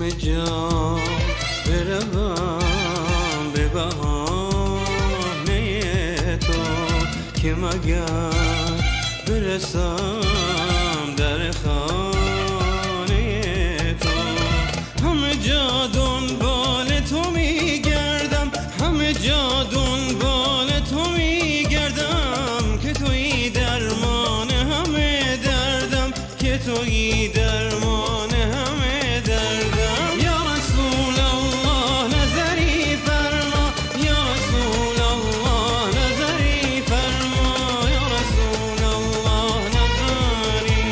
همه جا بروم به بهانه تو که مگر برسم در خانه تو. همه جا دنبال تو میگردم، همه جا دنبال تو میگردم که تویی درمان همه دردم، که تویی درمان همه دردم. یا رسول الله نظری فرما، یا رسول الله نظری فرما، یا رسول الله نظری.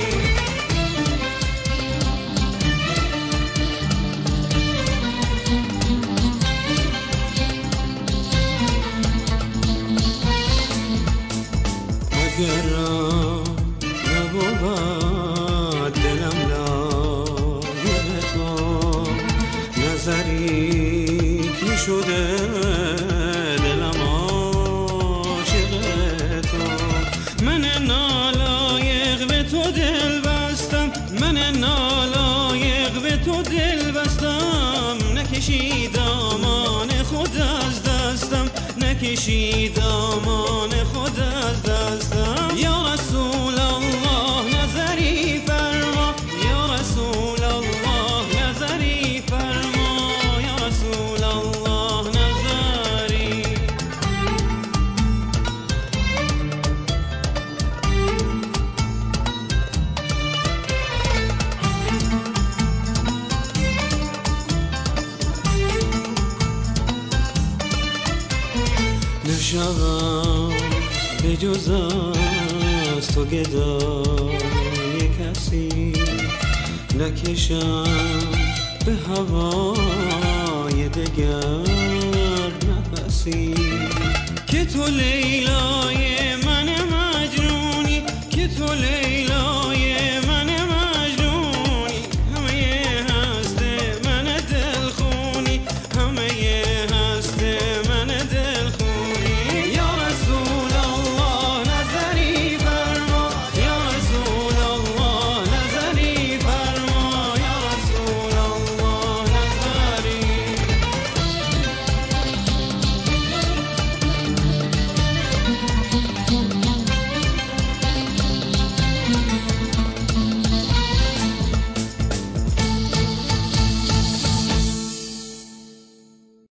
اگرم نبود دلم لایق تو، نظری که شده دلم عاشق تو. من نالایق به تو دل بستم، من نالایق به تو دل بستم، نکشی دامان خود از دستم، نکشی دامان خود از دستم. یا رسول الله نظری فرما، یا رسول الله نظری فرما، یا رسول الله نظری. نشوم به جز از تو گدای کسی، نکشم به هوای دگر نفسی، که تو لیلای من مجنونی، که تو لیلای